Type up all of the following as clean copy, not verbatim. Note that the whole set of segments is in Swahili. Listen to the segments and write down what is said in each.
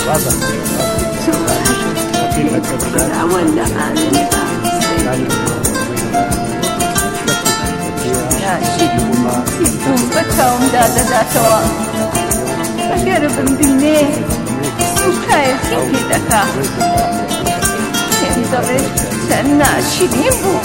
ولا بەچاوم دادەداتەوە ئەگەر بمبینێ سوکایەتی پێ دەکا پێم دەڵێت چەند ناشیرین بووم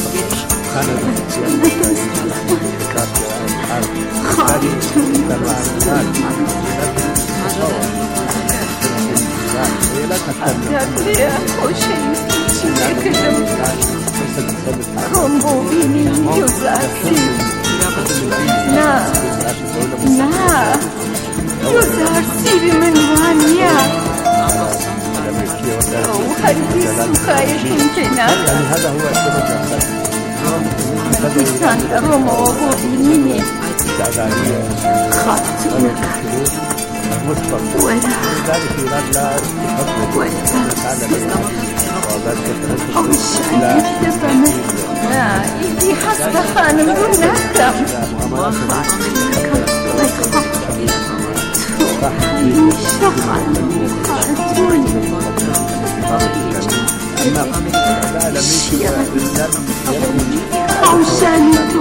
دەبێ خۆشەویستی چی نەکردم ڕۆم بۆ بینی یۆزارسی نا یۆزارسیری من وانیە ئەو هەرگیز سوکایەتیم پێ ناکات دیسان ڕۆمەوە بۆ بینینێ خاتونەکە ئیدی حەز بە خانم ڕوو ناکەم هەمیشە خانم خاتونی خۆشانی تۆ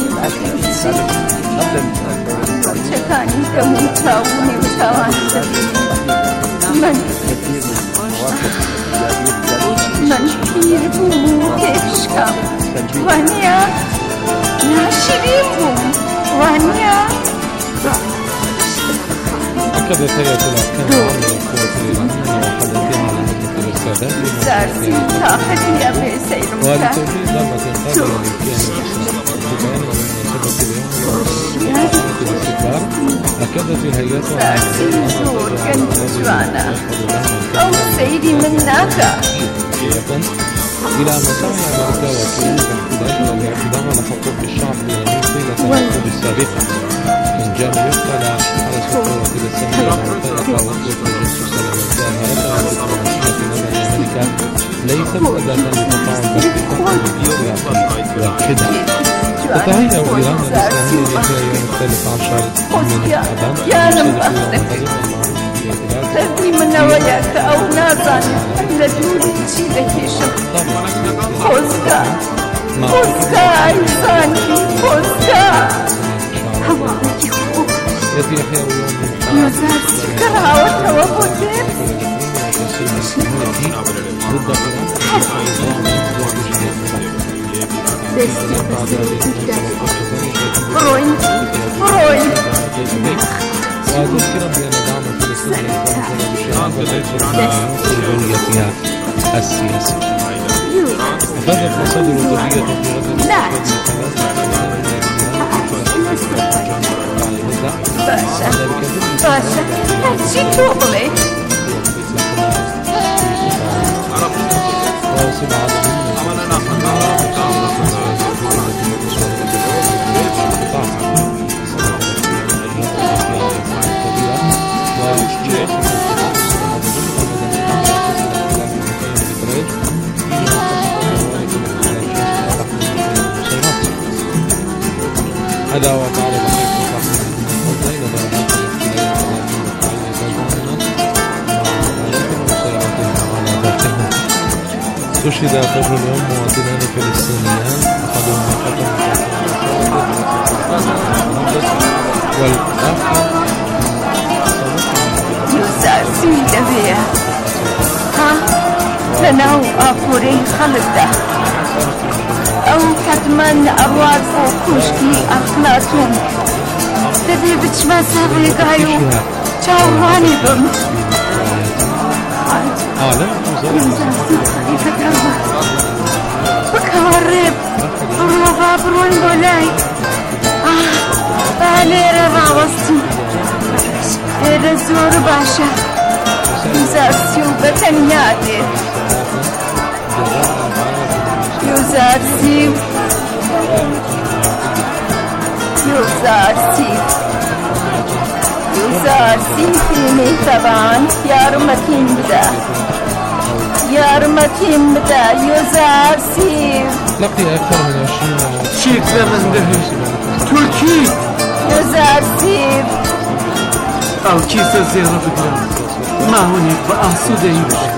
چەکانی دەم و چاوونێ و چاوان من پیر بووم و پێشکەم وانیە ناشرین بووم وانیە أكدت هيئة الأحكام العامة للقوات الإيرانية وحدثها على هدف الإرسالات زارسي طاقتي يا بسير ولتوفير ضربة قابلة للكيان الإسلامي بمناسبة اليوم الاستقرار أكدت الهيئات أو سيدي من ناكا إلى مساعي أمريكا وكيل الاحتلال والاعتداء على حقوق الشعب الإيراني طيلة العقود السابقة من جانب يقتل على سلطة وكيل السامية المنطقة وقوة الجاسوس المزاهرة والدبلوماسية في نظر أمريكا ليست أداة لتفاعل بالاستخدام والخدع. تتهيأ إيران الإسلامية لإحياء يوم 13 من آبان تردي من وياك أو نازان لدوري شي دكيشم خوزكا إنساني خوزكا هواكي خوك يوزار سكرها وتوابوتين بروين وذكر بأن دعم فلسطين بشأن السياسية. بدأت مصادر وطنية في باشا هاتشي شغلي هذا هو تعرض استشهد فجر اليوم مواطنان فلسطينيان أحدهما والآخر يوزارسي دبيا ها تناو أفوري خلده أو حتما أرواد فوكوشكي أخلاطهم دبي بتشما ساغي قايو چاواني بم يوزارسي خليفة الله بكارب بروغا بروين بولاي بالير راوستي رزور باشا يوزارسي وبتنياتي يوزارسي فيني طبعا يارمتين بدا يوزارسي لقي أكثر من 20 شيك زمن دهش تركي يوزارسي ئەو کیسە زێڕە بگرم ماوەیەک بە ئاسوودەی بشم.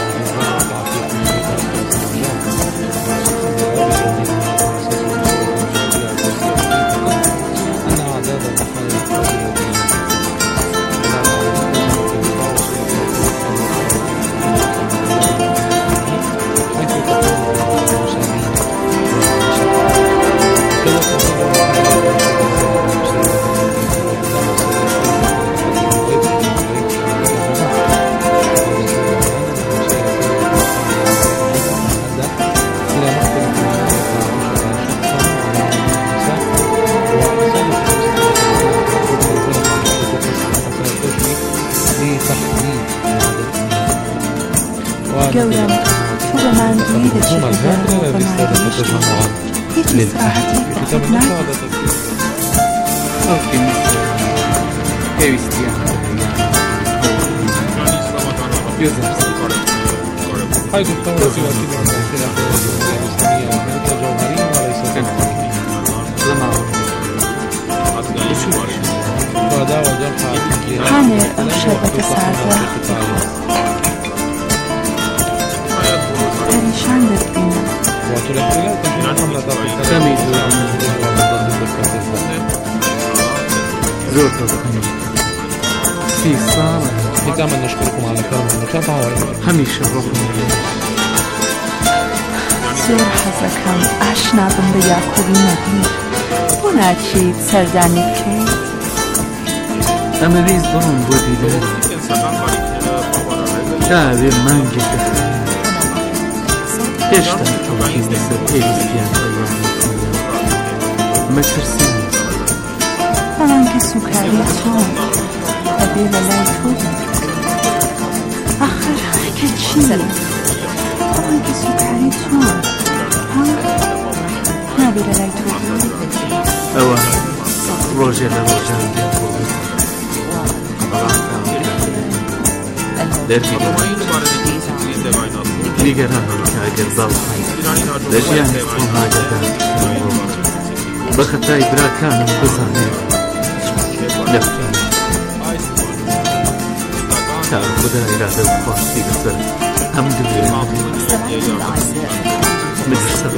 گەورم تو بە ماندووی دەچێت هیچ ئیسراحەتی ناکەیت. ئەو پێویستیان هاي الثورة السياسية والخلافات الإسلامية وملكها جوهرية وليس وهذا وجرح هانێ ئەو شەربەتە ساردە پەریشان دەبینە. زۆر تەبخەنی 30 ساڵە. ختاما نشكركم على كرم المتابعة هەمیشە ڕۆخم زۆر حەزەکەم ئاشنا بم بە یاکوبی نەبی. بۆ ناچیت سەردانی بکەیت؟ ئەمە ویست بڕۆم بۆ دیدار داوێ مانگێک دەخەن هێشتا تەڵکی لەسەر پێویستیان بەیانەکەیە مەترسی نیست. بەڵانکە سوکاری چۆن ئەبێ لە لای تۆ ئاخر کە چییە؟ بەڵانکە سوکاری چۆن نابێ لە لای تۆ ئەوە ڕۆژێ لە ڕۆژان دێت بۆ دەرکی نیگەرانم کە ئەگەر باوکی لە ژیانی خۆم هاگەدان بە خەتای براکانم بزانێت نەفتان تا خدا ئیرادە و خواستی لەسەر هەم دوێن مدرسە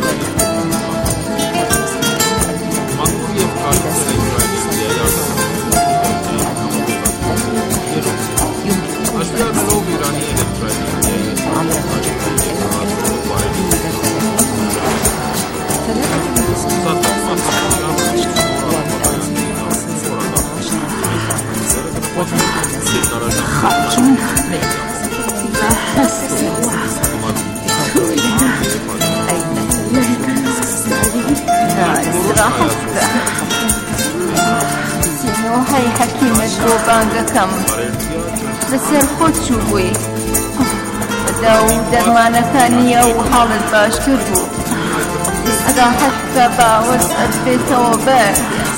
هەی حەکیمت بۆ بانگەکەم لەسەر خۆت چوو بووی بەدا و دەرمانەکانیە و حاڵت باشتر بوو ڕاحەت بە باوەس ئەدبێتەوە بەر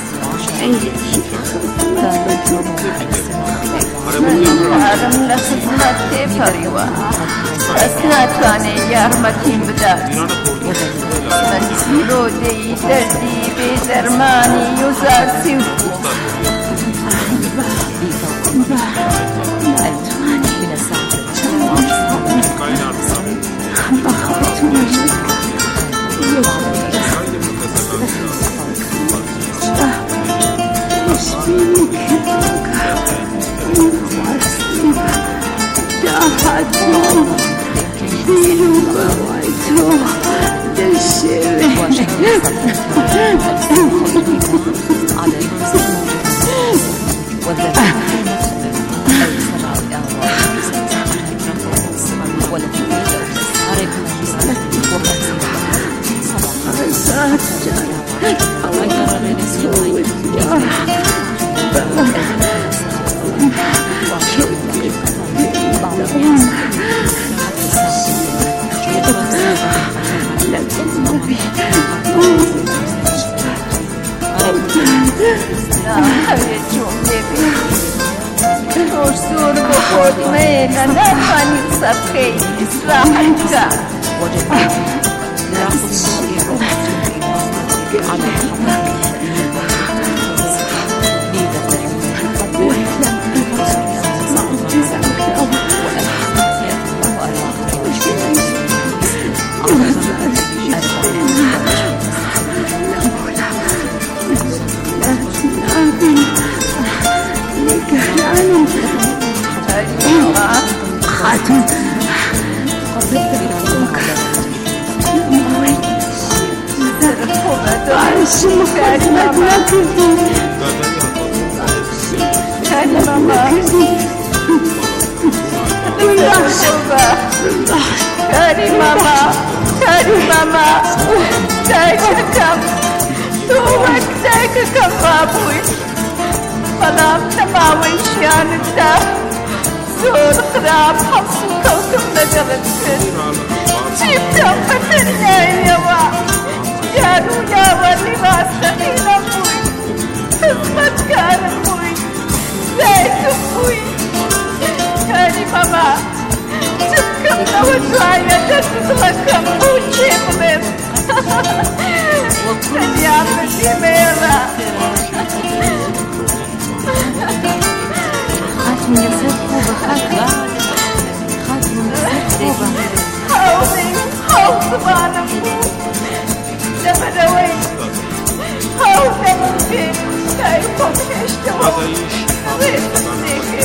هارم لە خزمەت تێپەڕیوە ئەس ناتوانێ یارمەتیم بدات من چیرۆدەی دەردی بێدەرمانی یۆزارسی و كاني ماما كاني ماما دايككم توك دايككم بابوي فلام تماوي شيانتا زور خراب حصو كوكب نجرتكن جيبتم فتنيا يوا جانو يا لباس دخيل أبوي خدمت كان أبوي زيت أبوي كاني ماما جبكم نوجوايا جسدكم بوشي ملم وكنيا بدي ميرا خاتم يصير خوبة خاتم يصير خوبة حاولي طبعا أبوي دمدوي حاولي ممكن شايفهم يشتغل غير تصديقي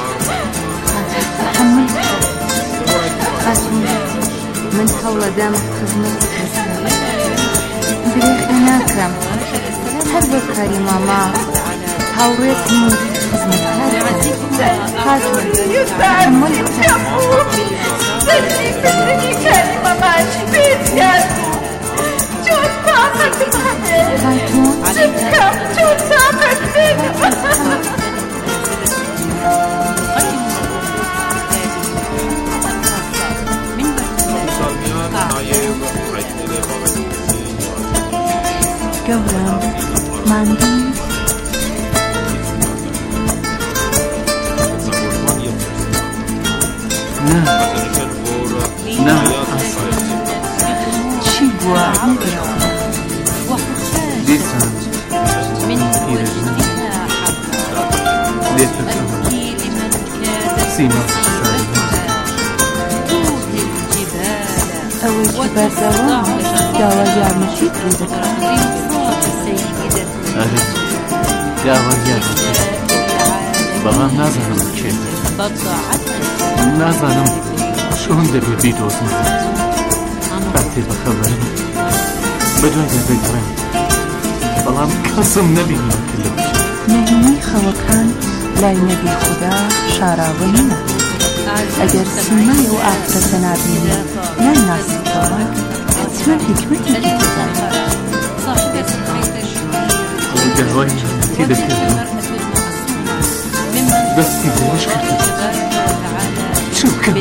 تحمل خاتم من حول دام خدمتك مسؤولة بريخنا كرم هربك كاري ماما هاوريت من خدمتك خاتم تحمل بدي كاري ماما شبيت ياسو جود طاقت محمد جبكم جود طاقت جورم ماندي لا شيبوا لسان سيما أول شباب دوام داوا يعمشي تريدك أريد داوا يعمشي بلان نازانم چه نازانم شون دبي بيدوزم باتي بخبرم بدون بگرم بلان کسم نبینیم کلو نهمی خواکان لای نبی خدا شاراونینا اگر سیمای و عبدت نبینی نه ناسی طورا حتما حکمتی که بزنی دعوای تیده کردم دستی بوش کردم چو کم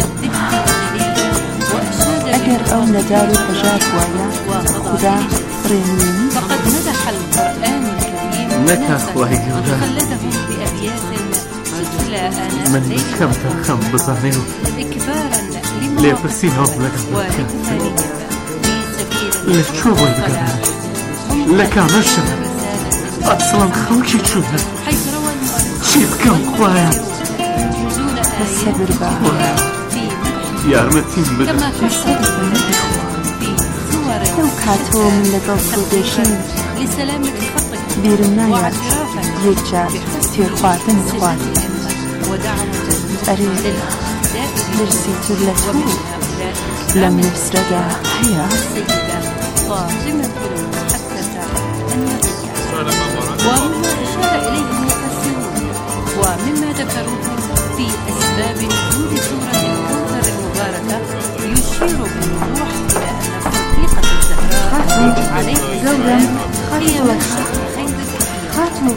اگر او ندار و تجار وایا خدا رینوینی فقد مدح القرآن الكريم نكا وهي وخلده بأبيات تتلى آناء من الليل كم ترخم بصانيو إكبارا ليه لما فرسينهم لك والثانية في سبيل لتشوفوا القرآن لك عمشنا أصلا خوكي تشوفنا حيث روى المؤلف شيب كم خوايا نزول الصبر بقى في يا رمتين بدأ كما في الصبر بقى في صور لو كاتو من لقل خودشين لسلامة خطك بیرون نیاد واعترافا یک جا تیر خواتن خوات ودعوة أري درسي تلتو لم يسرد حياة السيدة فاطمة المحسسة النبية ومما أشار إليه المفسرون ومما ذكروه في أسباب نزول سورة الكوثر المباركة يشير بالوضوح إلى أن الصديقة الزهراء عليه السلام هي من خير خاتو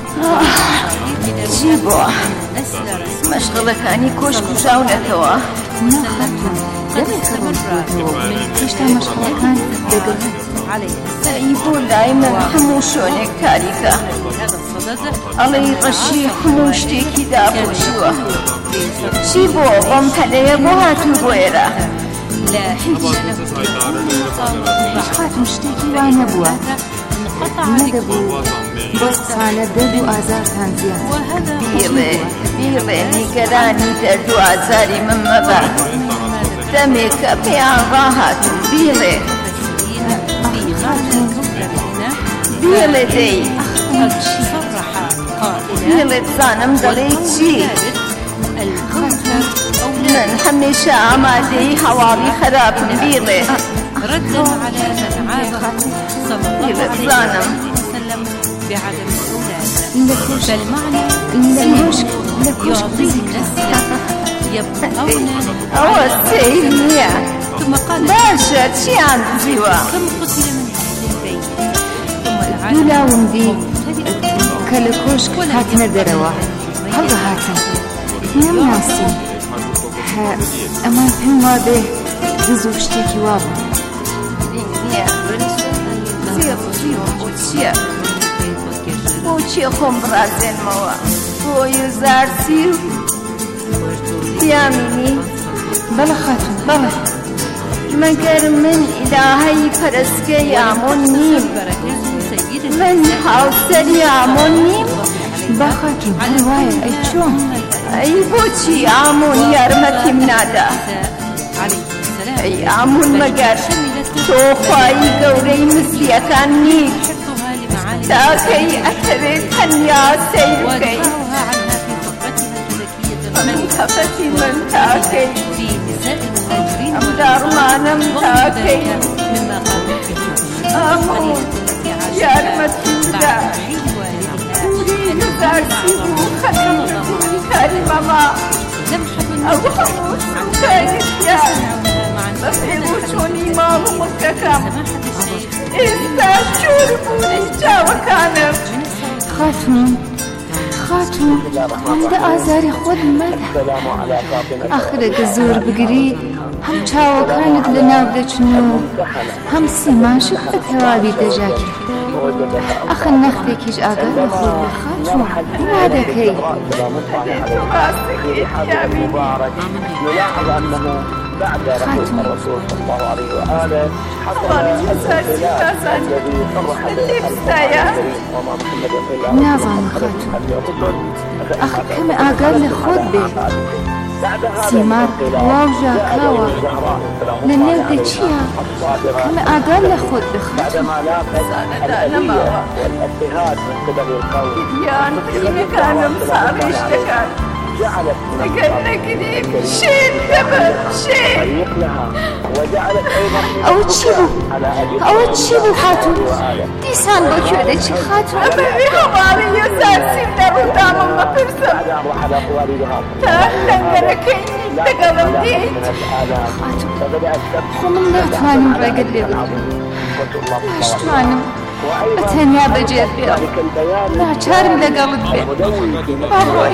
جيبوا جيبوا مشغلەکانی کۆش کوژاونەتەوە نخاتو دمي خروج تشتا مشغلتان دقل سەری بۆ لای من هەموو شوێنێک تاریکە ئەڵێی ڕەشی هەموو شتێکی دابۆشیوە چی بۆ بەم پەلەیە بۆ هاتوو بۆ ئێرە خاتو شتێکی وای نەبووە نەدەبوو بۆ ساڵە دەرد و ئازارتان زیاد بیڵێ نیگەرانی دەرد و ئازاری من مەبە دەمێکە پێیان ڕاهاتوو بیڵێ دەی بیڵێ بزانم دەڵێی چی من هەمیشە ئامادەی هەواڵی خراپم بیڵێ ردا على من عاد صلى الله عليه وسلم بعدم الأولاد، لكوش فالمعنى لكوش ذكرى يبقون أو سيمية ثم قال باشا شي عند زوا كم قتل من أهل البيت ثم العالم دولاون دي كالكوش هاتنا دروا هل هاتن نم ناسي اما هم وابه دزو شتيكي وابه بۆچی خۆم بڕازێنمەوە بۆ یوزارسی و پیامینی بلا خاتون بلا مەگەر من ئیلاهەی پەرستگەی ئامۆن نیم من هاوسەری ئامۆن نیم با خاتون هەلوایە ئەی چۆن ئەی بۆچی ئامۆن یارمەتیم نادا ئەی ئامۆن مەگەر تۆ خوای گەورەی مسیەکان نیت تاکەی ئەتەوێت تەنیا سەیر بکەی منتەفەتی من تاکەی ئەم داڕمانم تاکەی ئامۆن یارمەتی دا دووری نزارسی بوو خەتەی کاری مەما ئەو هەموو سوکاریتیا بە پێوچۆنی ماڵ و مڵکەکەم ئێستا چۆر بوونی چاوەکانم خاتون هەندە ئازاری خۆت مەدە ئاخرەگە زۆر بگری هەم چاوەکانت لە ناو دەچن و هەم سیماشت بە تەواوی دەژاکی ئەخە نەختێکیش ئاگات لە خۆت بە خاتون وا دەکەی بعد رحيل الرسول صلى الله عليه وآله حصل الذي صرح وما محمد إلا نازان خاتون ئەخە کەمە ئاگات لە خۆت بێ سیمار واوژە کاوە لە نێو دەچیە کەمە ئاگات لە خۆت بێ خاتون والاضطهاد من قبل القوم یان فیلمەکانم ساڕێش دەکات ئەگەر نەگریم شێن دەبن شێن ئەوە چی بوو خاتون دیسان بۆ کوێ دەچی خاتون ئەمەوێ هەواڵی یەزارسیم نەڕوودامم بپرسم تا لەنگەرەکەی لەگەڵم دێیت خۆ من ناتوانم ڕێگەت لێ بگرم ناشتوانم بە تەنیا بەجێت بێم ناچارم لەگەڵت بێ بابڕۆی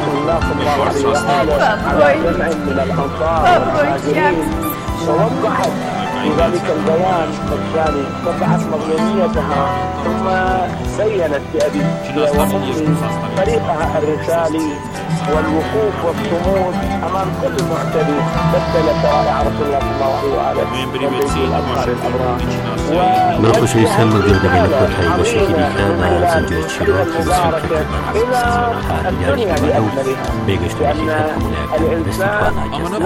ووضحت في ذلك البيان الثاني وضحت مظلوميتها ثم بينت بأبي وأمي طريقها الرسالي والوقوف والصمود أمام كل معتدي بدل شرائع رسول الله صلى الله عليه وآله من خوشوی سلم گرده بین کوتای بشکلی که ما زنجیر چیرات بسیار کرده حالیانی که او بگشت بشی همونه بستقوانا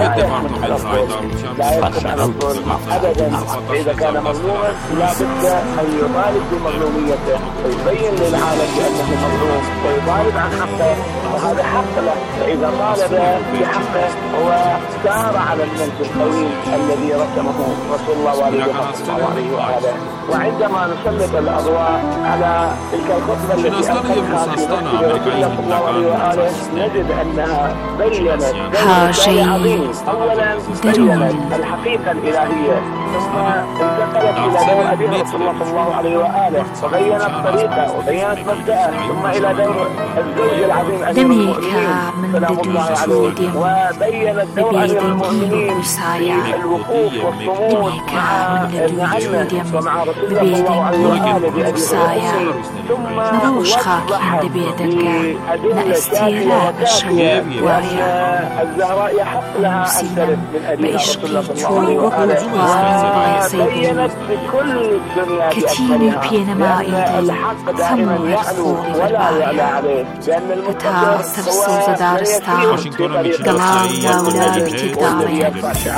أبدا إذا كان مظلوما لا بد أن يطالب بمظلوميته ويبين للعالم بأنه مظلوم ويطالب عن حقه وهذا حق له فإذا طالب بحقه هو سار على المنهج الطويل الذي رسمه رسول الله عليه وآله وعندما نسلط الأضواء على تلك الخطبة التي ألقتها في مسجد رسول الله صلى الله عليه وآله نجد أنها بينت دور عظيم أولا بينت الحقيقة الإلهية ثم انتقلت إلى دور أبيها رسول الله صلى الله عليه وآله وبينت طريقه وبينت مبدأه ثم إلى دور الزوج العظيم أمير المؤمنين سلام الله عليه وبينت دور أمير المؤمنين في الوقوف والصمود مع ابن عمه ومع رسول الله صلى الله عليه وآله بأبي ثم وضحت بأدلة ثانية وأن الزهراء يحق لها أن ترث من أبيها رسول الله صلى الله عليه وآله وبينت بكل الدنيا بأكملها لأن الحق دائما يعلو ولا يعلى عليه لأن المتقدم هو دارستان قلال داولا بتقدارين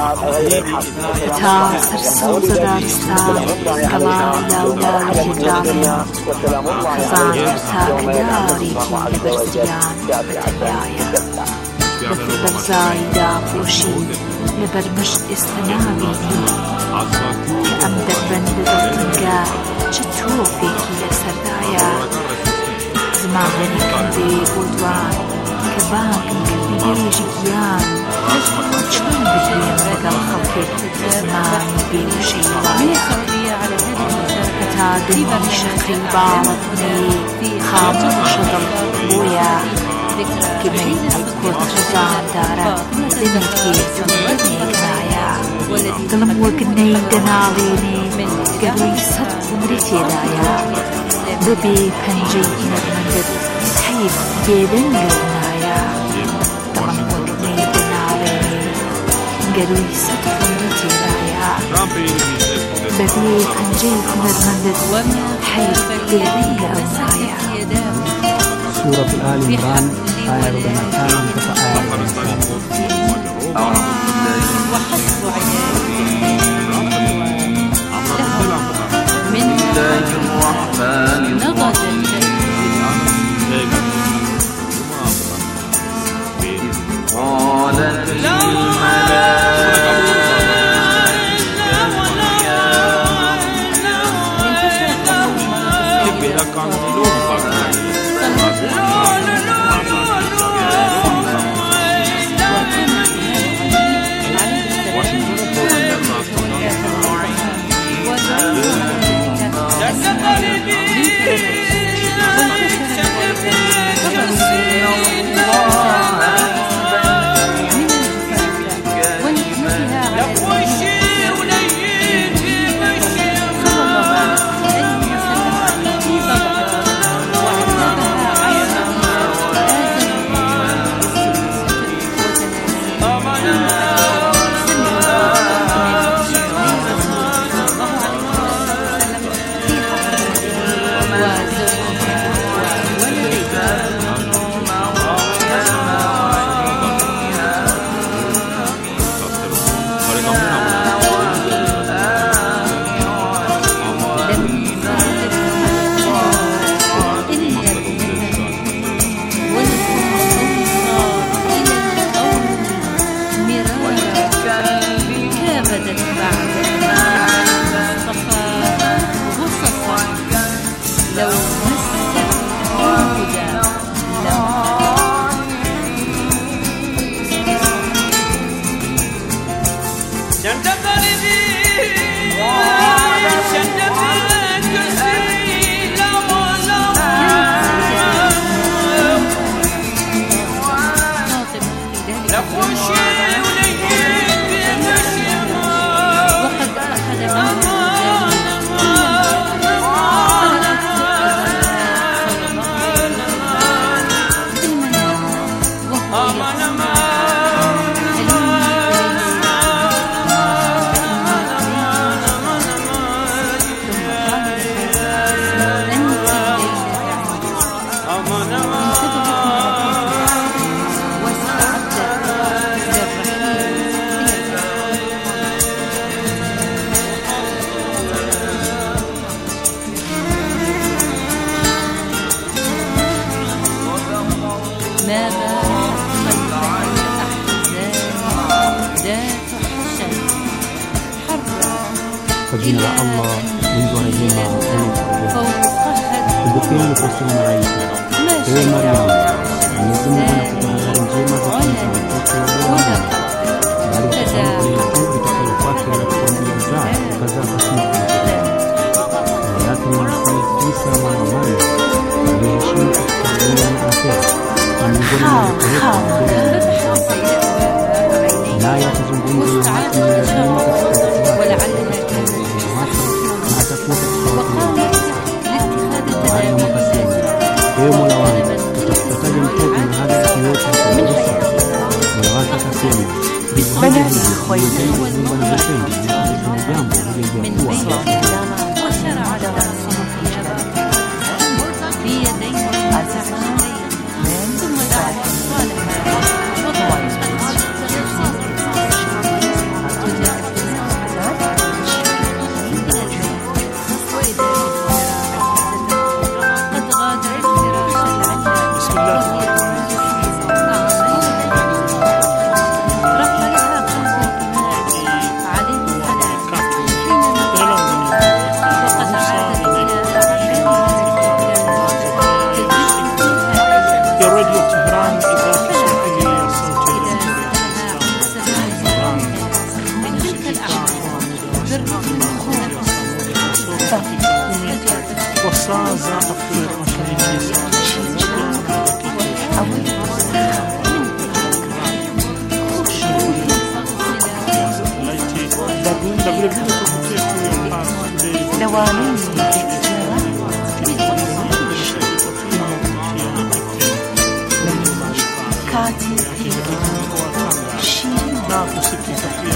تا سرسوز دارستان قلال داولا بتقدارين خزان ارتاك داري لبرزيان بتبايا بفرزاي داخوشي لبرمشت استنابيني كأم دربن بدلتنقا چطوفيكي لسردايا زمانی کردی بودوان که بانکم کردی گریجی گیان چون بدیم لەگەڵ خەڵکێک زمانی بێوشەیوان کەتا دنیای شەقی باڵەتنی خامۆشە دڵ بۆیە گمەی کۆترجاندارە دەمێکێتم بەنێکنایە دڵم وەگنەی دەناڵێنێ گەڕووی سەد عومری تێدایە بەبێ پەنجەی هونەرمەندت حەیف بێدەنگە نایە دڵم وەگنەی دەناڵێنێ گەڕووی سەد عومری تێدایە بەبێ پەنجەی هونەرمەندت حەیف بێدەنگە نایە. سورة آل عمران آية 200 من الله الرحمن الرحيم قالت فجينا الله من ورجينا وبكين يقسم رأيك إيه مريم نزمنا فتحها رنجيما فتحها بعد فتحها يقول بتخلفات على كل يزاع فذا قسمك ولكن يصير عيسى مع مريم ويشيء من آخر لا يتزوجون ولعلها كانت وقامت لاتخاذ وشرع لها في يديه ثم دعت أطفالها عليه السلام حينما وقد عاد إلى saa za Afrika Mashariki na kusikika pia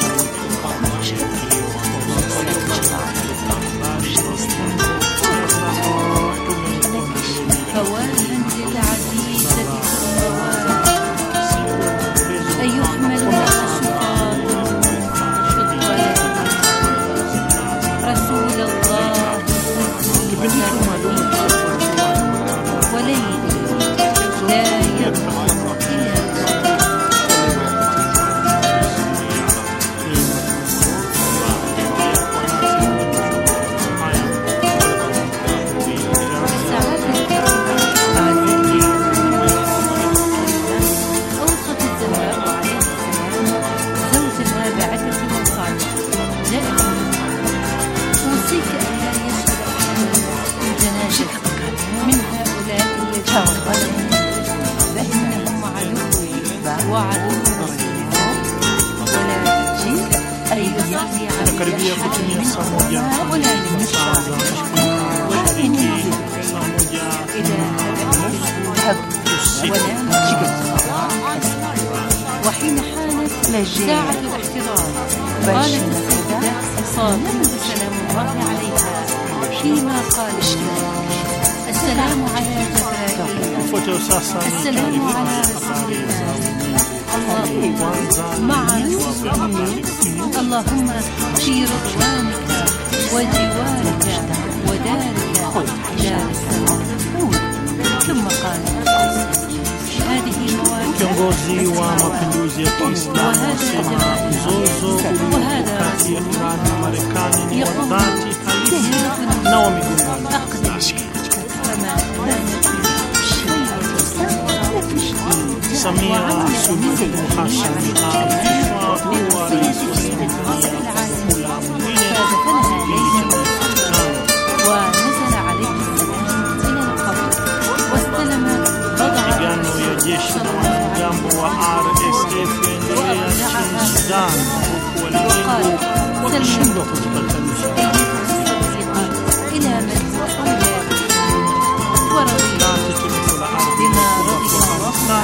karibia kutumia saa moja وحين حانت ساعة الاحتضار قالت السيدة فاطمة سلام الله عليها فيما قالت السلام على جبرائيل السلام على رسول الله مع رسول اللهم في رضوانك وجوارك ودارك دار السلام. ثم قال هذه مواقف kiongozi wa mapinduzi ya Kiislamu asema mzozo kati ya Iran na Marekani ni wa dhati halisi na wa migongano. Samia Suluhu Hassan ameapishwa kuwa rais wa Tanzania kula mwingine ونزل عليه السلام إلى القبر واستلم mapigano ya jeshi na wanamgambo wa RSF yaendelea nchini Sudan huku walimwengu wakishindwa kuzipatanisha. إلى من هو أولى ورضي بما رضي الله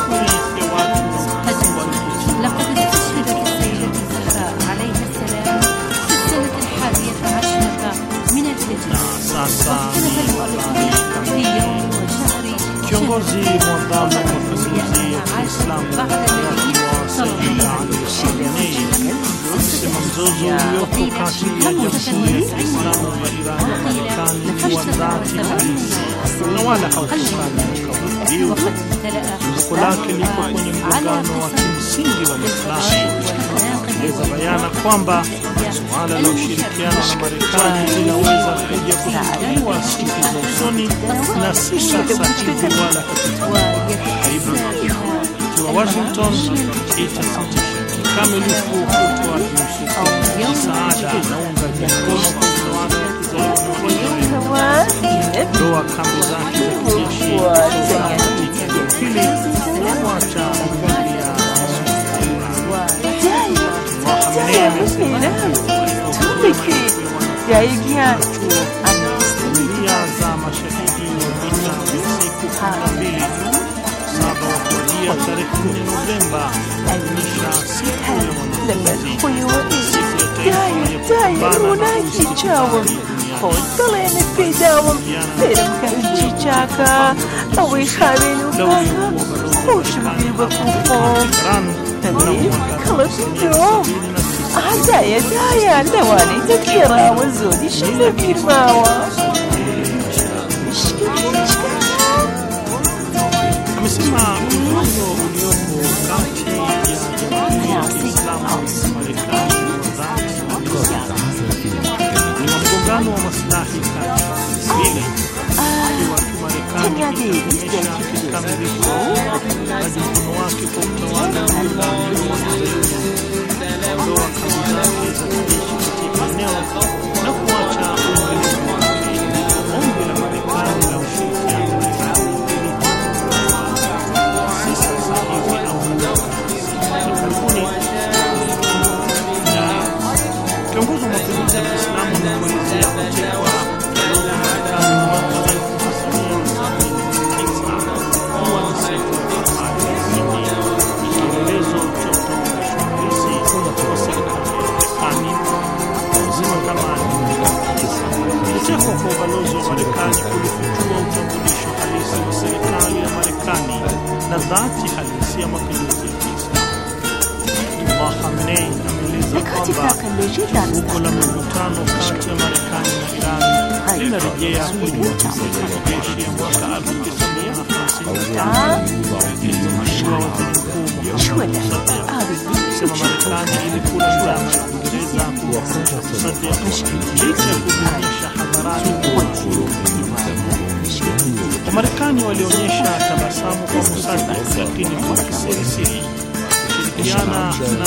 لقد استشهدت السيدة الزهراء عليها السلام في السنة 11 من الهجرة واختلف المؤرخون في يوم وشهر kiongozi mwadhamu wa mapinduzi ya Kiislamu wa Sayyid Ali Khamenei alisema mzozo uliopo kati ya Jamhuri ya Kiislamu ya Iran na Marekani ni wa dhati halisi na wala hautokani na kauli hiyo. Chimbuko lake liko kwenye mgongano wa kimsingi wa maslahi. Eleza bayana kwamba suala la ushirikiano na Marekani linaweza kuja kutatuliwa siku za usoni na si sasa hivi wala ikiwa Washington itasitisha kikamilifu kutoa msaada na uungaji mkono kwa utawala wa kizayuni ndoa kambi zake za kijeshi ili kuacha kuangalia familia za mashahidi wa vita siku 12 saba wa kuadia tarehe 4 Novemba kuadhimisha siku ya wanafunzi, siku ya taifa ya kupambana na usikivu خذلين بداوم فرمك جيجاكا أوي خابين وفاكا خوش بيبكوكم تدريب خلص اليوم عزايا دايا لواني تكيرا وزودي شلبي ماوا amesema mzozo uliopo kati ya Jamhuri ya Kiislamu ya Marekani ni mgongano wa maslahi kamili. Ikiwa Marekani imeonyesha kikamilifu majukumu wake kwa utawala wa Irani kuondoa kambi zake za kijeshi katika eneo na kuacha uingiliaji wake Kutekwa kwa ubalozi wa Marekani kulifichua utambulisho halisi wa serikali ya Marekani na dhati halisi ya mapinduzi ya Kiislamu. Ayatollah Khamenei ameeleza kwamba vuguvugu la mvutano kati ya Marekani na Iran linarejea kwenye mapinduzi ya kijeshi ya mwaka 1955 iliyomshtua waziri mkuu Mohammad Mossadegh kusema Marekani ilikula njama ya Uingereza kumfuta Mossadegh licha ya kuonyesha hadharani Wamarekani walionyesha tabasamu kwa Mossadegh, lakini kwa kisirisiri kushirikiana na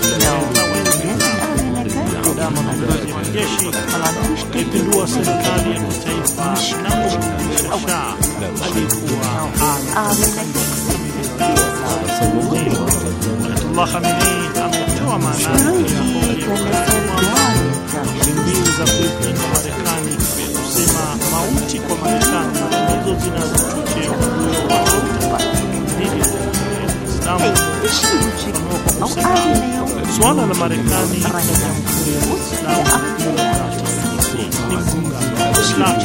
kudama mapinduzi ya kijeshi kuipindua serikali ya kitaifa na kumrudisha Shah aliyekuwa Ayatollah Khamenei ametoa maandamano ya mbiu za kuipinga Marekani kusema mauti kwa Marekani ndizo zinazochochea dhidi ya Uislamu. Suala la Marekani na Jamhuri ya Kiislamu ni mgongano wa Uislamu.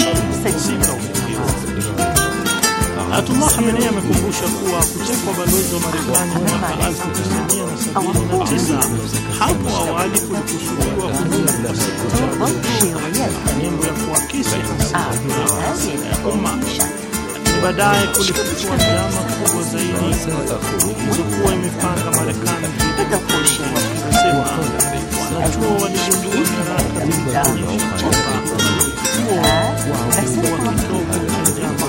Ayatollah Khamenei amekumbusha kuwa kutekwa balozi wa Marekani mwaka 1979 hapo awali kulikusudiwa kuunda sekta nembo ya kuakisi hasira ya umma, lakini baadaye kulifichua njama kubwa zaidi ilizokuwa imepanga Marekani dhidi ya wakisema wanachuo waligundua nyaraka zilizoonyesha kwamba huo walikuwa kitovu cha njama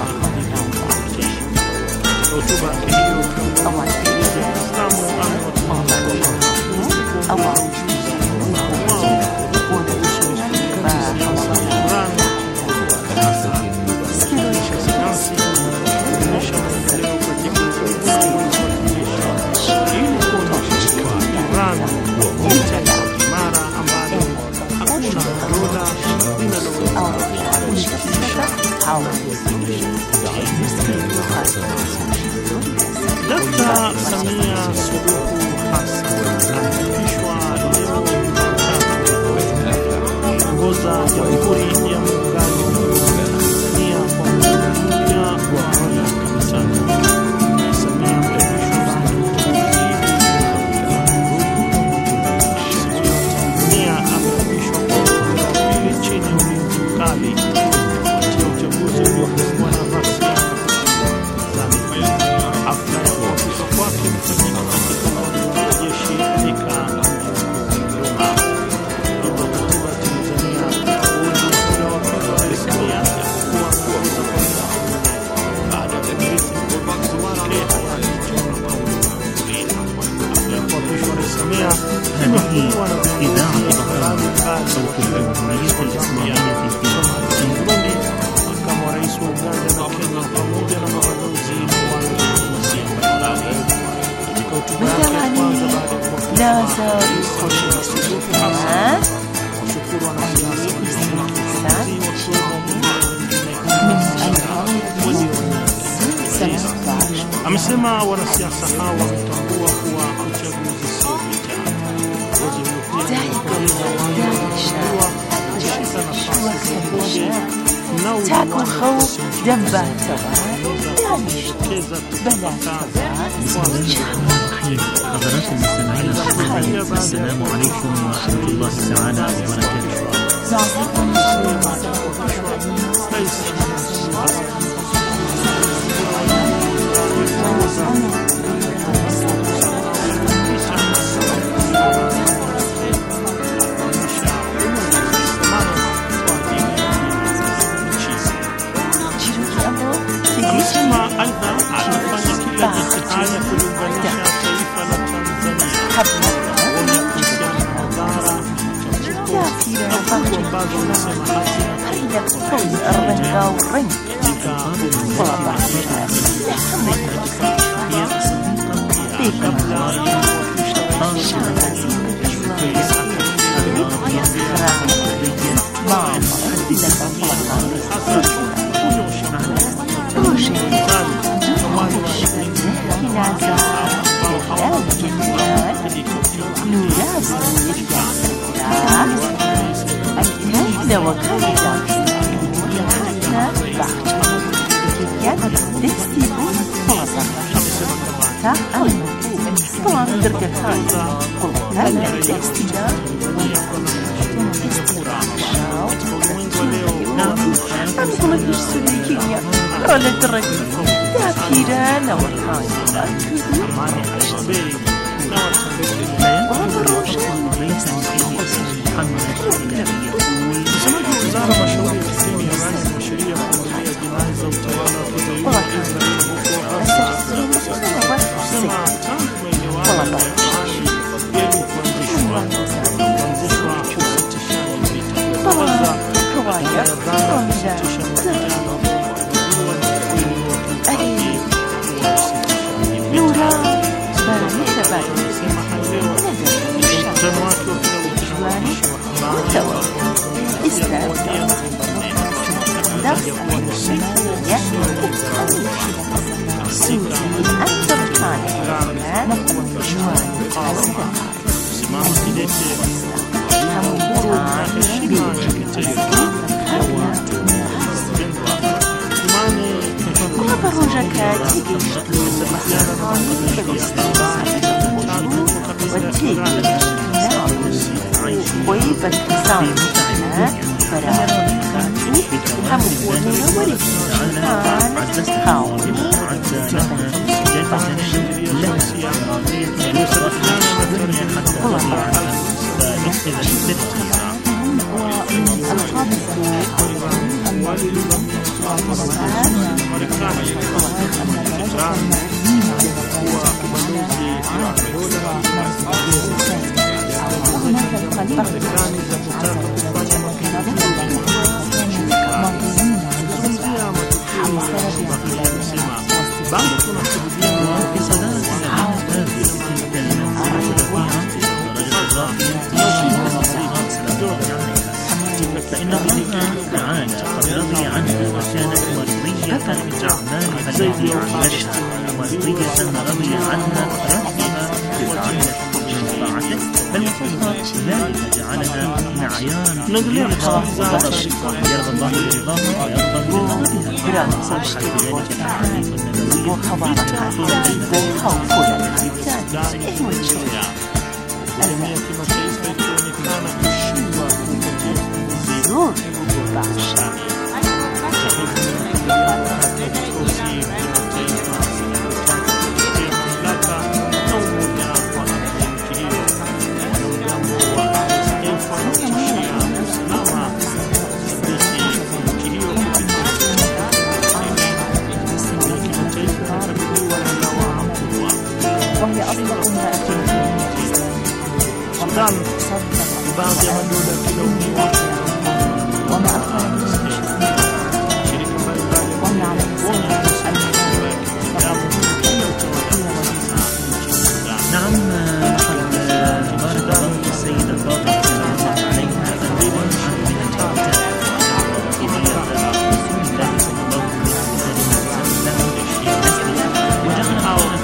hotuba hiyo Islamu Dkt. Samia Suluhu Hassan ameapishwa leo kuongoza Jamhuri ya Muungano wa Tanzania kwa muda mpya wa miaka mitano. Samia ameapishwa baada ya Tanzania ameapishwa kwa muda wa pili chini ya ulinzi mkali kufuatia uchaguzi uliokumbwa na ghasia. Hafla ya kuapishwa kwake imefanyika katika uwanja wa jeshi katika Dodoma. Ndio katiba ya Tanzania uliofanya wakati wa Rais Samia kuwa kuongoza kwa baada ya kurithi uongozi wake hayati John Pombe Magufuli. Hafla ya kuapishwa Rais Samia imehudhuriwa na viongozi mbalimbali sauti ya Jamhuri ya Zambia, Burundi, makamu wa rais wa Uganda na Kenya pamoja na mabalozi na wanadiplomasia mbalimbali. Katika hotuba yake ya kwanza baada ya kuapishwa, washukuru wanasiasa amesema wanasiasa hao wametambua kuwa uchaguzi sio vita. تاكل خوف دنبات حضرات المستمعين الأفاضل، السلام عليكم ورحمة الله تعالى amesema aidha atafanya kila jitihada kuliunganisha taifa la Tanzania kuona kuhusiana na madhara na fungu ambazo amesema hazina الكائن وكائن كودكان قلنا الاستدار أنكم السلوكية رولة الرجل تأكيدا نوكان فإن الله تعالى قد رضي عنها وكانت مرضية بأعمالها التي عملتها مرضية رضي عنها ربها وجعلت من طاعته بل فقط ذلك جعلها معيان يرضى الله برضاها ويرضى برضاها صحت بذلك الأحاديث النبوية زور بعشق وهي أصدق ما بعض يعملون كيلو وما أكثر من وهي على نعم بارك الله في السيدة فاطمة سلام الله عليها أنوار من الكتاب رسول الله صلى الله عليه وسلم وجعلها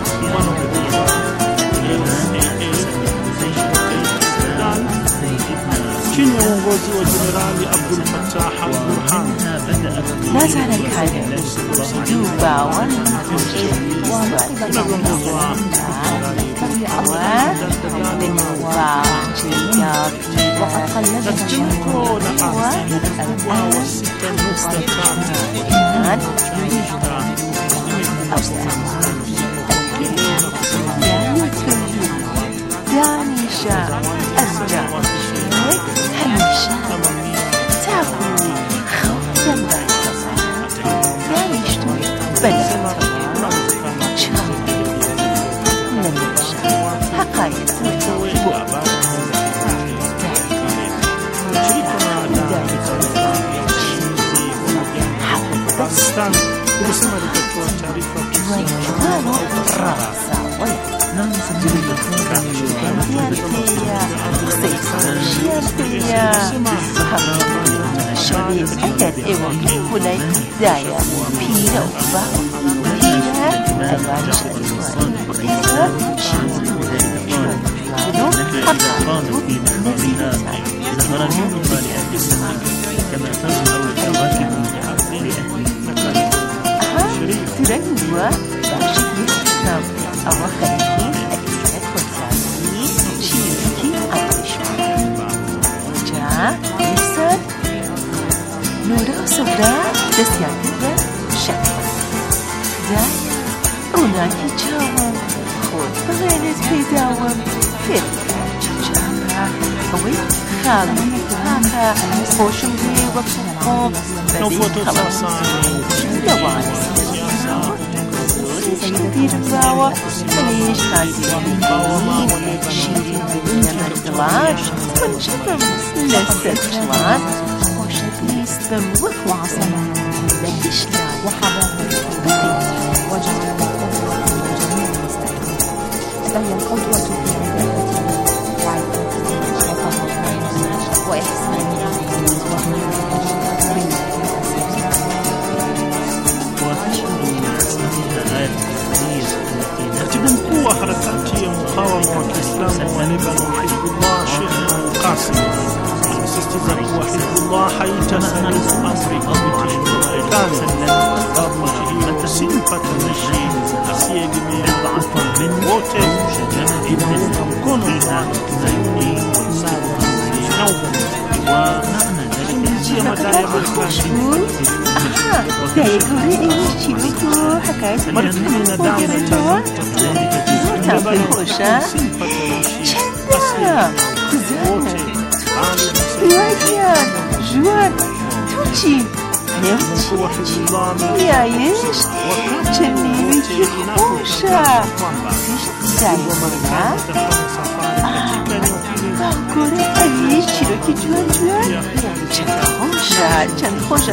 chini ya uongozi wa Jenerali Abdul Fattah al-Burhan. لا زال الحال دوبا وقد داني شاء أزجع همشا تاكل خوفا لا يشتوي بلا شهر لم يشاء حقائق تركوا بشكل أو خليكين أكيد فرصة ئەوەی خاڵی هاکە خۆشم هەیە وەک خۆم بەدەی خەڵەوانی پیرراوە منیش خازیێنی شیرین لەمەردڵاش من شتم لەسەر جوان خۆشەویست بم وەک واسەمە لە گشتا وحەبە وجعل جميع المستقيم فهي القدوة في عبادته وعفته وطهارته وإحسانه كاتب قوة حركاتية مقاومة الإسلام ولبنان وحزب الله شيخ القاسم يستيقظ قوة حزب الله حيتنا الأمر أضمع كامل سنفة النشيد أسيق من ضعفا من موته إنه كن نعيني نوبا ونعنا ذلك مدايا بالكاشين مرتبين دعنا زۆرتان خۆشە چەندە پیوایان ژوان توچی نیایش چەند نیوێکی خۆشە دایمەکە گۆرە ئەویش چیرۆکی جوان جوان چەند خۆشە چەند خۆشە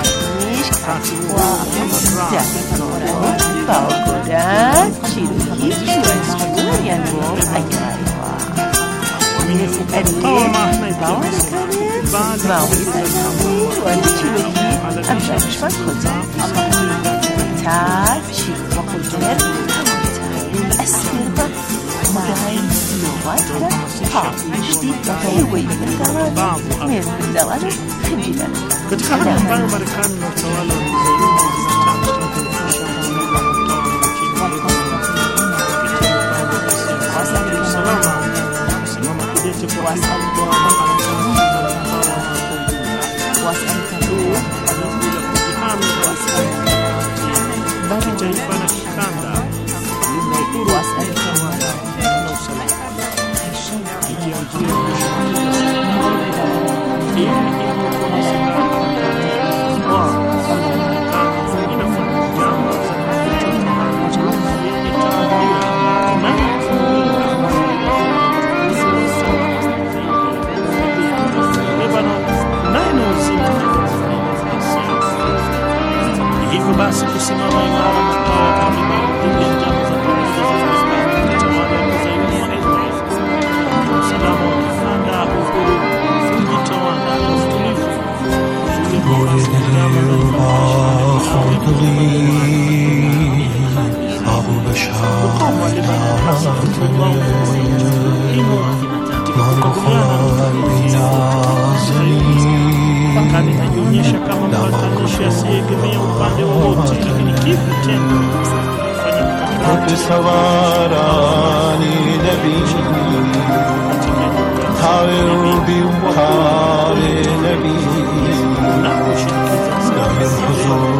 باوگۆرە چیرۆکی جوان بۆ ئەگەڕایەوە ئەرێ باوەڕەکانێت ماوەی سەرنامی وەلی چیرۆکی ئەم ژانشمان کۆتا تا چیرۆکەوتەر ئەسێر بە مای لغاتکە پاڵیشتی هەیەوەی بردەڵات مێز بردەڵات خنجیلەن katika hali ambayo Marekani na utawala wa kitaifa na kikanda hivyo basi kusimama imara mkao kamili dhidi ya njama za pamoja utawala wa Kizayuni wa Israel, usalama wa kikanda, uhuru, kujitawala na utulivu, Pakani inajionyesha kama mpatanishi asiyeegemea upande wowote, lakini kivitendo kufanya mkakati na kushinikiza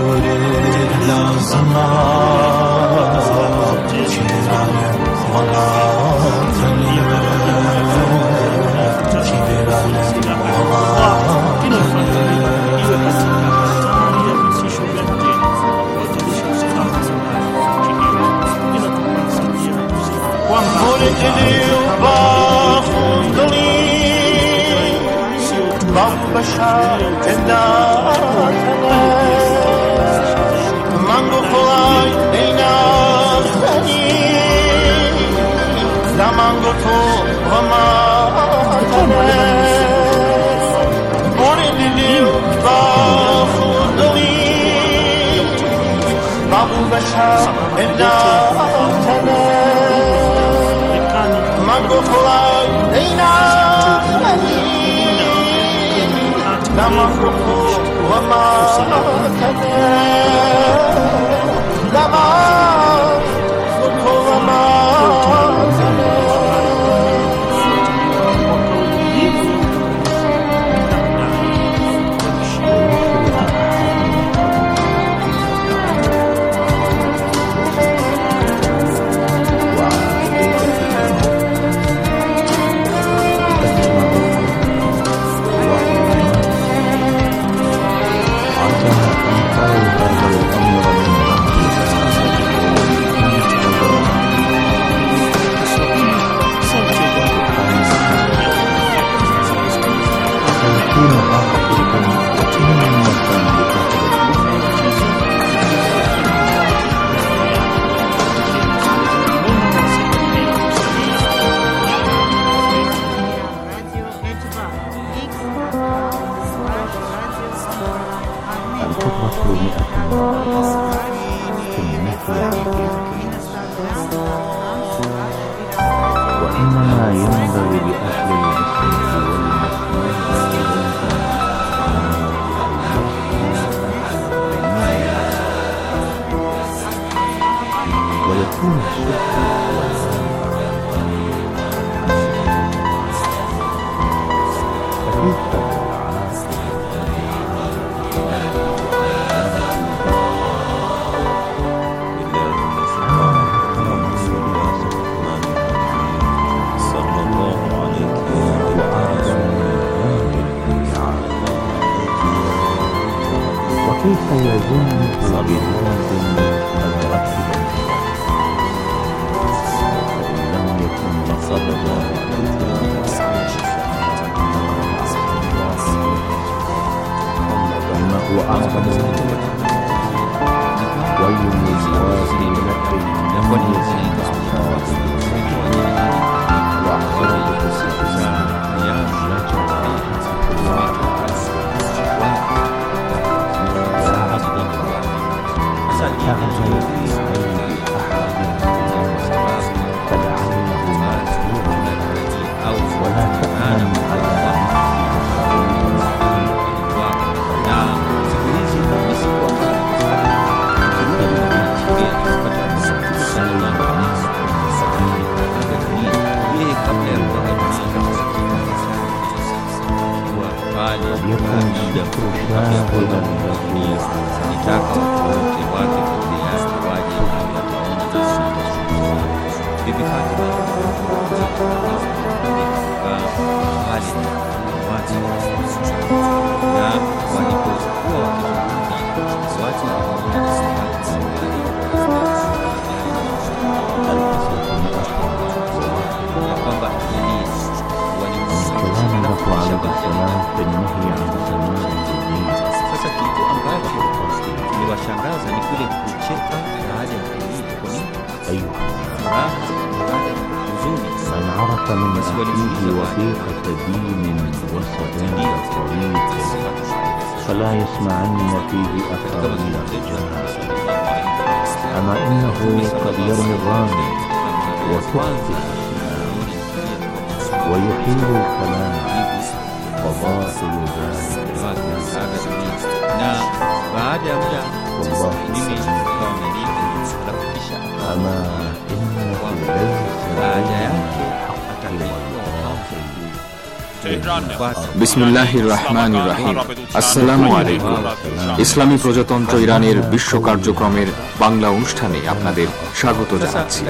يكون عاطفة وتنمية لكتب الخطوة 100 في النهي وإنما ينبغي لأهل المسلم ويكون الشرك كيف يظن بذنب المرتب فإن لم يكن سببا فإنه أعظم ويل للواسي لكي لم يزيد وأعظم تغزل في عين أحد فلعله مأثور ولا تأمن على يكون شاهدا Washangaza ni kule kucheka baada ya kulia. Kwa nini? Furaha baada ya huzuni. من عرف من أخيه وثيقة دين وصداقة طريق فلا يسمعن فيه أقاويل الرجال. أما إنه قد يرمي الرامي وتخطئ السلام ويحيل الكلام وباطل ذلك baada ya muda والله mimi nikawa nilifundisha أما إنه ليس baada yake বিসমিল্লাহির রহমানির রহিম। আসসালামু আলাইকুম। ইসলামী প্রজাতন্ত্র ইরানের বিশ্ব কার্যক্রমের বাংলা অনুষ্ঠানে আপনাদের স্বাগত জানাচ্ছি।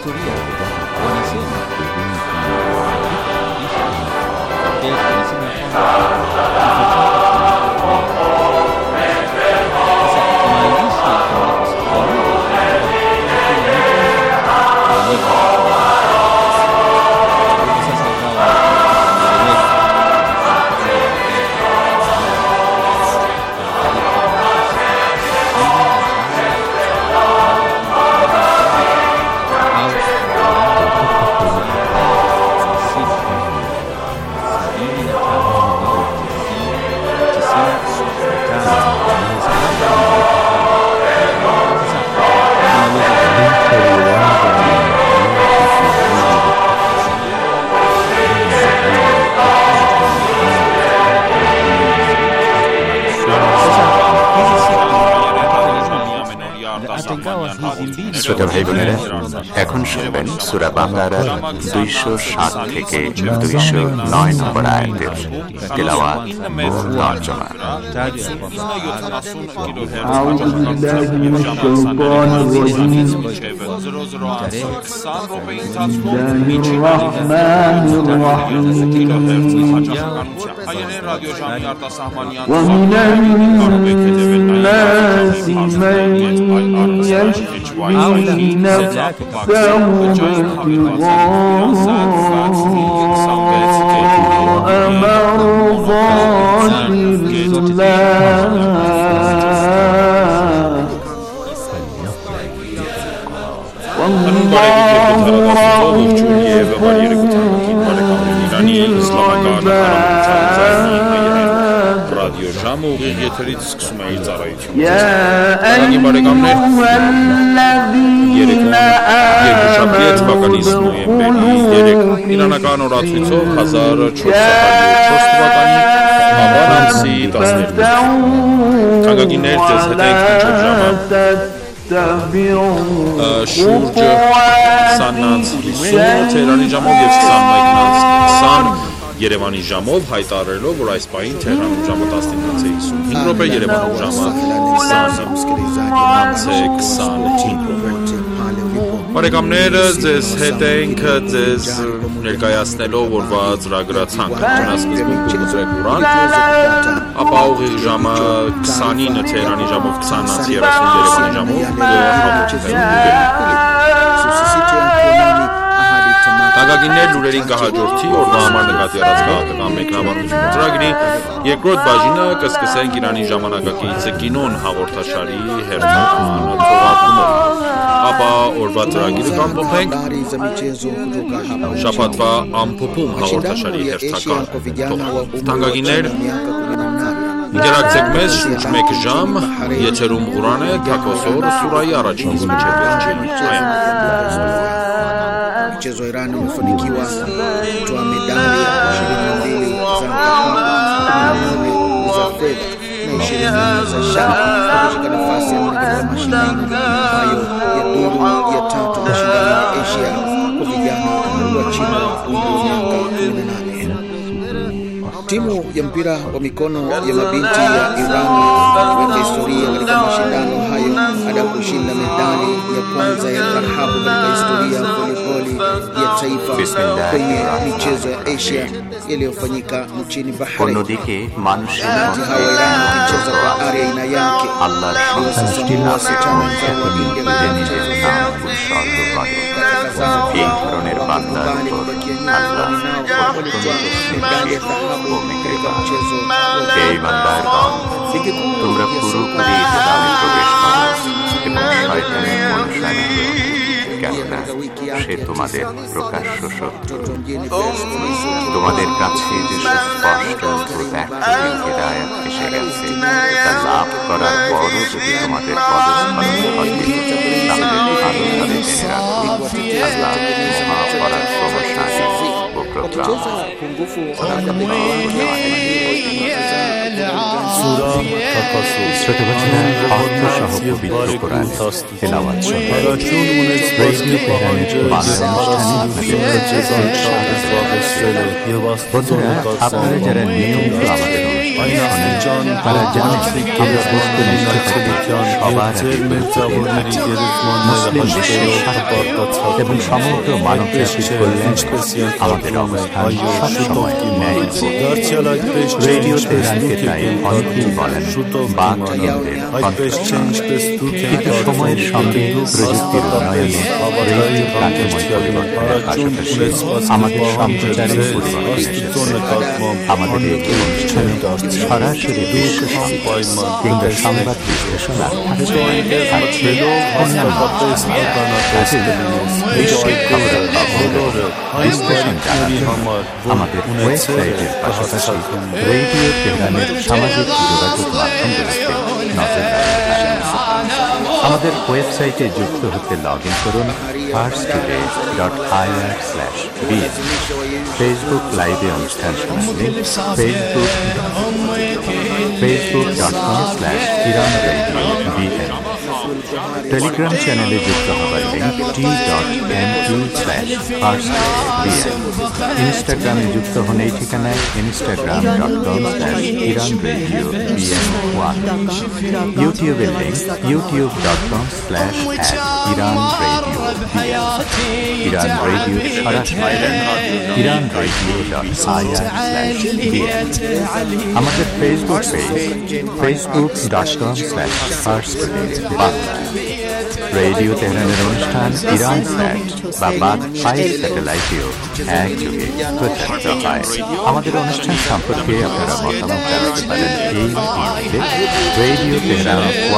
শ্রোতা ভাই বোনেরা, এখন শুনবেন সূরা বাকারার 207 থেকে 209 নম্বর আয়াতের তিলাওয়াত ও তরজমা। আউযু বিল্লাহি মিনাশ শাইতানির রাজীম। বিসমিল্লাহির রাহমানির রাহিম। ওয়া মিনান নাসি মান يشفي نفسه ابتغاء مرضات رادیو جام ուղիղ եթերից սկսում է իր ծառայությունը։ Աղի բարեկամներ, երկուշաբթի թվականից նոյեմբերի 3 իրանական օրացույցով 1404 թվականի ամառ ամսի 12։ Թանկագիններ, ձեզ հետ ենք մինչև ժամը շուրջ 20-ից 50 Թեհրանի ժամով եւ 21-ից 20 Երևանի ժամով հայտարարելով, որ այս պահին Թեհրանում ժամը 19:55 րոպե, Երևանում ժամը 20:25 Բարեկամներ, ձեզ հետ ենք, ձեզ ներկայացնելով օրվա ծրագրացանկը։ Ճանասկզբում կուզրեք ուրան, ապա ուղիղ ժամը 29 Թեհրանի ժամով 20:30 Երևանի ժամով Տագագիններ լուրերին կհաջորդի օրվա համար նկատի առած քաղաքական մեկնաբանությունը ծրագրի երկրորդ բաժինը կսկսենք Իրանի ժամանակակից կինոն հաղորդաշարի հերթական թողարկումով, ապա օրվա ծրագիրը կամփոփենք շաբաթվա ամփոփում հաղորդաշարի հերթական թողարկումով։ Տագագիններ Ինտերակցեք մեզ շուրջ 1 ժամ, եթերում Ղուրան է, Թաքոսոր սուրայի առաջինից մինչև վերջին այա Michezo ya Iran umefanikiwa kutoa medali 22 za dhahabu, 14 za fedha na 20 za shaba kushika nafasi ya 4 katika mashindano hayo ya duru ya 3 mashindano ya Asia kwa vijana wa chini ya umri wa miaka 18. Timu ya mpira wa mikono ya mabinti ya Iran imeweka historia katika mashindano hayo baada ya kushinda medali ya kwanza ya dhahabu katika historia ya volleyball ya taifa kwenye michezo ya Asia iliyofanyika nchini Bahrain. Wakati hawa Iran wakicheza kwa ari ya aina yake, wasichana wasichana wenzao wa India katika michezo yao এই ধরনের বান্দার উপর আল্লাহ walitoa medali ya dhahabu katika mchezo এই বান্দারগণ তোমরা পুরোপুরি ইসলামে প্রবেশ করো এবং শয়তানের অনুসারী হও কেননা সে তোমাদের প্রকাশ্য শত্রু তোমাদের কাছে যে সুস্পষ্ট ও ত্যাগশীল হিদায়াত এসে গেছে তা লাভ করার পরও যদি তোমাদের পদস্খলন ঘটে তাহলে ভালোভাবে জেনে রাখো আল্লাহ মহাপরাক্রমশালী ও প্রজ্ঞাময় শ্রোতাবচনা অর্থসহ পবিত্র কোরআন তেলাওয়াত সহ রেডিও তেহরানের বাংলা অনুষ্ঠানে বন্ধুরা, আপনারা যারা নিয়মিত আমাদের অনুষ্ঠানে শোনেন তারা জানেন আমরা বস্তুনিষ্ঠ সবার মুসলিম বিশ্বের স্বার্থ এবং সমগ্র মানব জাতির কল্যাণ আমাদের অবস্থান সবসময় ন্যায়। রেডিও তেহরানকে তাই অনেকেই বলেন বাক-আনন্দের কণ্ঠস্বর। কিন্তু সময়ের সঙ্গে প্রযুক্তির উন্নয়নে রেডিও কাঠামোয় পরিবর্তনের পাশাপাশি আমাদের সম্প্রচারের পরিবর্তন এসেছে। আমাদের এই অনুষ্ঠানে সরাসরি বিশ্ব সংবাদ কিংবা সংবাদ বিশ্লেষণা থাকছে অন্যান্য বৈশ্বিক খবরাখবর বিশ্লেষণ জানাতে আমাদের ওয়েবসাইটের পাশাপাশি রেডিও তেহরানের সামাজিক যোগাযোগ মাধ্যমগুলোতে নজর রাখতে আমাদের ওয়েবসাইটে যুক্ত হতে লগ ইন করুন farstoday.ir/bn। ফেসবুক লাইভে অনুষ্ঠান শুনলে facebook.com/iranradiobn। টেলিগ্রাম চ্যানেলে যুক্ত হবার লিঙ্ক t.me/farstoday/bn। ইনস্টাগ্রামে যুক্ত হন এই ঠিকানায় instagram.com/iranradiobn1। ইউটিউবের লিঙ্ক youtube.com/iranradiobn। ইরান রেডিও সরাসরি iranradio.ir/bn। আমাদের ফেসবুক পেজ facebook.com/farstoday বাংলা। রেডিও তেহরানের অনুষ্ঠান ইরান স্যাট বা বাদ 5 স্যাটেলাইটেও একযোগে প্রচারিত হয়। আমাদের অনুষ্ঠান সম্পর্কে আপনারা মতামত জানাতে পারেন এই ইমেইলে রেডিও তেহরান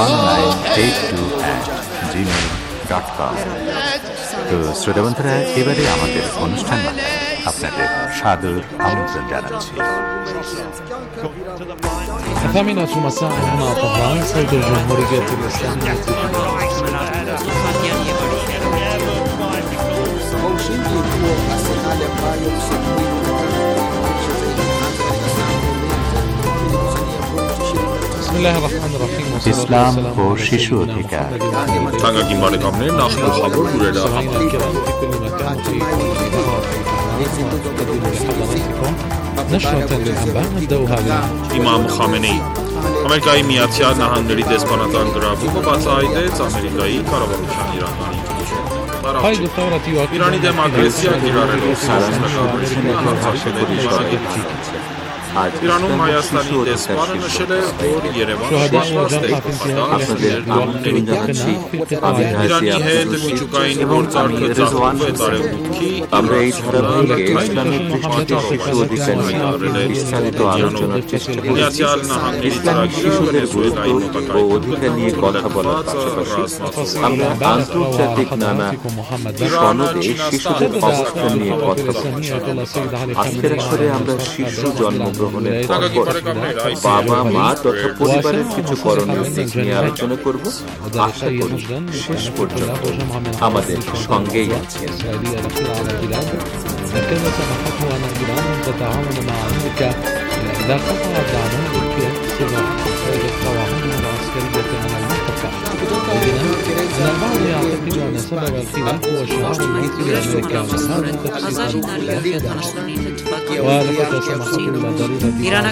1982@gmail.com। তো শ্রোতা বন্ধুরা, এবারে আমাদের অনুষ্ঠান মালায় আপনাদের সাদর আমন্ত্রণ জানাচ্ছি। الثامنة مساء هنا طهران، صوت الجمهورية الإسلامية. ইসলাম ও শিশু অধিকার। Tangagin barkamne nakhlu khabor dureda نشرة للأنباء نبدأها Imam Khamenei Ամերիկայի Միացյալ Նահանգների դեսպանատան գրավումը բացահայտեց Ամերիկայի կառավարության իրականի Իրանի դեմ ագրեսիա կիրառելով սահմանադրությունը հարձակվել է Իրանում Հայաստանի դեսպանը նշել է, որ Երևանը շփոթված է Իրանի հետ միջուկային գործարքը ծախսվում է արևմուտքի আমরা এই ধারাবাহিকে ইসলামের দৃষ্টিতে শিশু অধিকার নিয়ে বিস্তারিত আলোচনার চেষ্টা করেছি। ইসলামিক শিশুদের গুরুত্ব ও অধিকার নিয়ে কথা বলার পাশাপাশি আমরা আন্তর্জাতিক নানা সনদে শিশুদের অবস্থান নিয়ে কথা বলছি। আজকের আসরে আমরা শিশু জন্মগ্রহণের পর বাবা মা তথা পরিবারের কিছু করণীয় দিক নিয়ে আলোচনা করব। আশা করি শেষ পর্যন্ত আমাদের সঙ্গেই আছেন। كما سمحته أن إيران تتعاون مع أمريكا إذا قطع دعمها تركيا سبب التوافق العسكرية على المنطقة. أن البعض يعتقد أن سبب الخلاف هو شعار الموت لأمريكا وهذا تفسير ولقد سمحته إلى ضرورة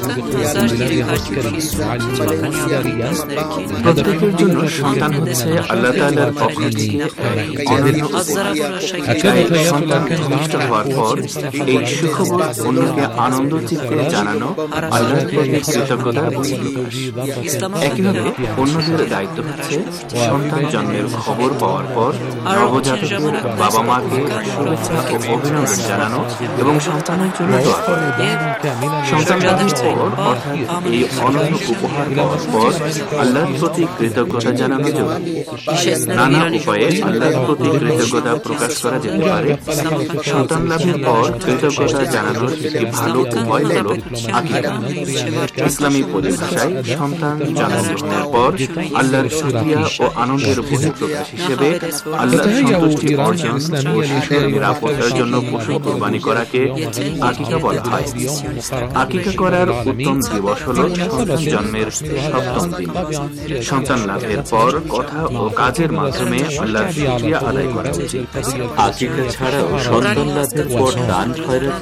প্রত্যেকের জন্য সন্তান হচ্ছে আল্লাহ তাআলার পক্ষ থেকে সন্তান নষ্ট হওয়ার পর এই সুখবর অন্যকে আনন্দ চিত্তে জানানো আল্লাহর প্রতি কৃতজ্ঞতার বহিঃপ্রকাশ। একইভাবে অন্যদের দায়িত্ব হচ্ছে সন্তান জন্মের খবর পাওয়ার পর নবজাতকের বাবা মাকে শুভেচ্ছা ও অভিনন্দন জানানো এবং সন্তানের জন্য দোয়া করা। সন্তান লাভের পর অর্থাৎ এই অনন্য উপহার পাওয়ার পর আল্লাহর প্রতি কৃতজ্ঞতা জানানো জরুরি। নানা উপায়ে আল্লাহর প্রতি কৃতজ্ঞতা প্রকাশ করা যেতে পারে। সন্তান লাভের পর কৃতজ্ঞতা জানানোর একটি ভালো উপায় হল আকিকা। ইসলামী পরিভাষায় সন্তান জন্মগ্রহণের পর আল্লাহর শুকরিয়া ও আনন্দের বহিঃপ্রকাশ হিসেবে আল্লাহর সন্তুষ্টি অর্জন ও শিশুর নিরাপত্তার জন্য পশু কুরবানি করাকে আকিকা বলা হয়। আকিকা করার উত্তম দিবস হল সন্তান জন্মের 7ম দিন। সন্তান লাভের পর কথা ও কাজের মাধ্যমে আল্লাহর শুকরিয়া আদায় করা উচিত। আকিকা ছাড়াও সন্তান লাভের পর দান খয়রাত